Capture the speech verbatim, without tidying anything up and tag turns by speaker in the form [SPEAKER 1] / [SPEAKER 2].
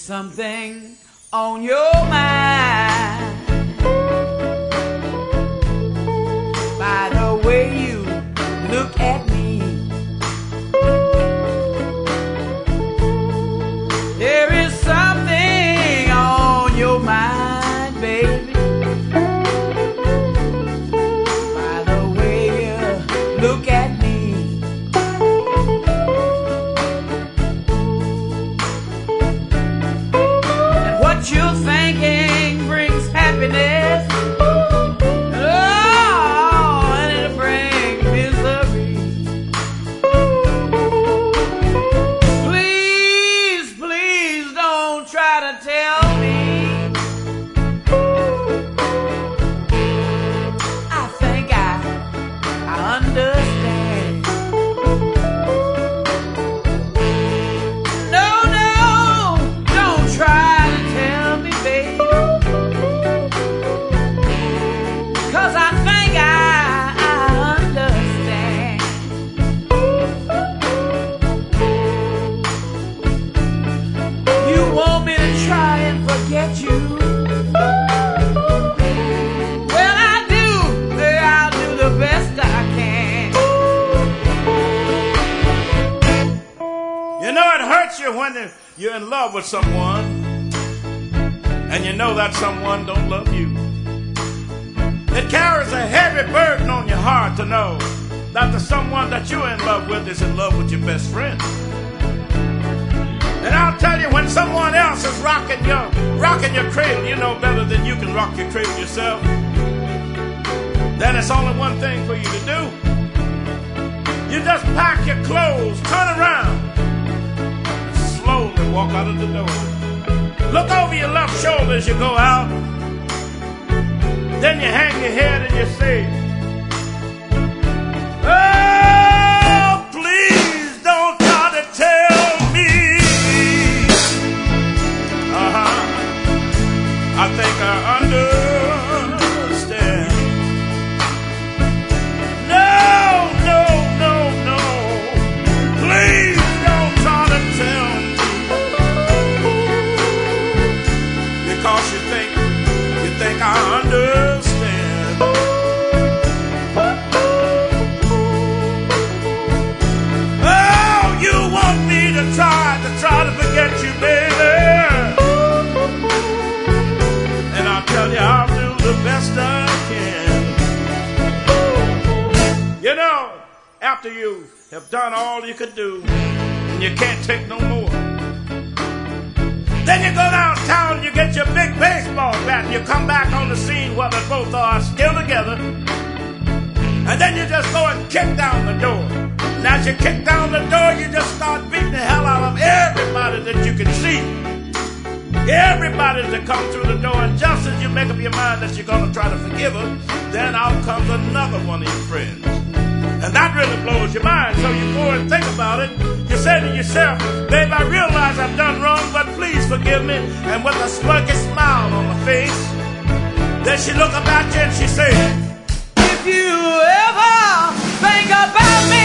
[SPEAKER 1] something on your mind. By the way you look at me, there is something on your mind, baby. By the way you look at me. What you're thinking brings happiness, oh, and it'll bring misery. Please, please don't try to tell me. I think I, I understand. No, no, don't try. Cause I think I, I understand. You want me to try and forget you? Well, I do. I'll do the best I can.
[SPEAKER 2] You know, it hurts you when you're in love with someone and you know that someone don't love you. It carries a heavy burden on your heart to know that the someone that you're in love with is in love with your best friend. And I'll tell you, when someone else is rocking your rocking your cradle, you know better than you can rock your cradle yourself. Then it's only one thing for you to do. You just pack your clothes, turn around, and slowly walk out of the door. Look over your left shoulder as you go out. Then you hang your head and you say, oh, please don't try to tell me. Uh-huh. I think I understand. No, no, no, no. Please don't try to tell me. Because you think, you think I understand. Try to try to forget you, baby. And I'll tell you, I'll do the best I can. You know, after you have done all you could do and you can't take no more, then you go downtown and you get your big baseball bat and you come back on the scene where they both are still together. And then you just go and kick down the door. And as you kick down the door, you just start beating the hell out of everybody that you can see. Everybody that comes through the door. And just as you make up your mind that you're going to try to forgive her, then out comes another one of your friends. And that really blows your mind. So you go and think about it. You say to yourself, babe, I realize I've done wrong, but please forgive me. And with a smirky smile on her face, then she look up at you and she says,
[SPEAKER 1] if you ever think about me,